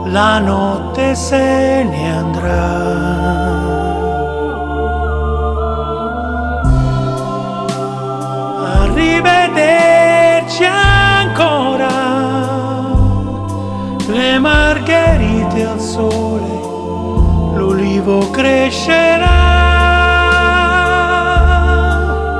la notte se ne andrà. Arrivederci ancora, le margherite al sole, l'olivo crescerà.